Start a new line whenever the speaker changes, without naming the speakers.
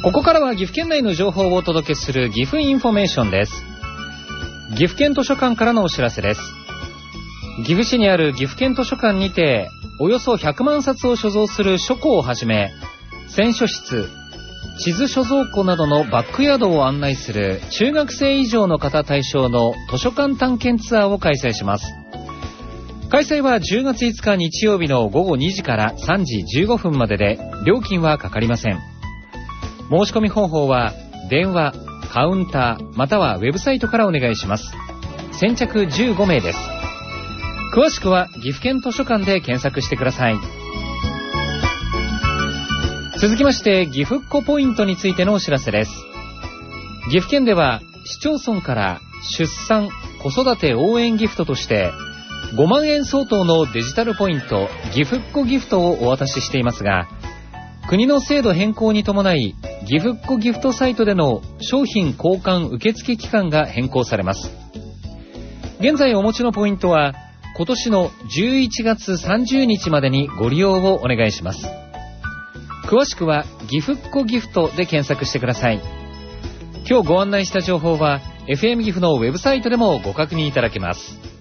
ここからは岐阜県内の情報をお届けする岐阜インフォメーションです。岐阜県図書館からのお知らせです。岐阜市にある岐阜県図書館にておよそ100万冊を所蔵する書庫をはじめ、選書室、地図所蔵庫などのバックヤードを案内する中学生以上の方対象の図書館探検ツアーを開催します。開催は10月5日日曜日の午後2時から3時15分までで、料金はかかりません。申し込み方法は電話、カウンターまたはウェブサイトからお願いします。先着15名です。詳しくは岐阜県図書館で検索してください。続きまして岐阜っ子ポイントについてのお知らせです。岐阜県では市町村から出産・子育て応援ギフトとして5万円相当のデジタルポイント岐阜っ子ギフトをお渡ししていますが、国の制度変更に伴い岐阜っ子ギフトサイトでの商品交換受付期間が変更されます。現在お持ちのポイントは今年の11月30日までにご利用をお願いします。詳しくは岐阜っ子ギフトで検索してください。今日ご案内した情報は FM 岐阜のウェブサイトでもご確認いただけます。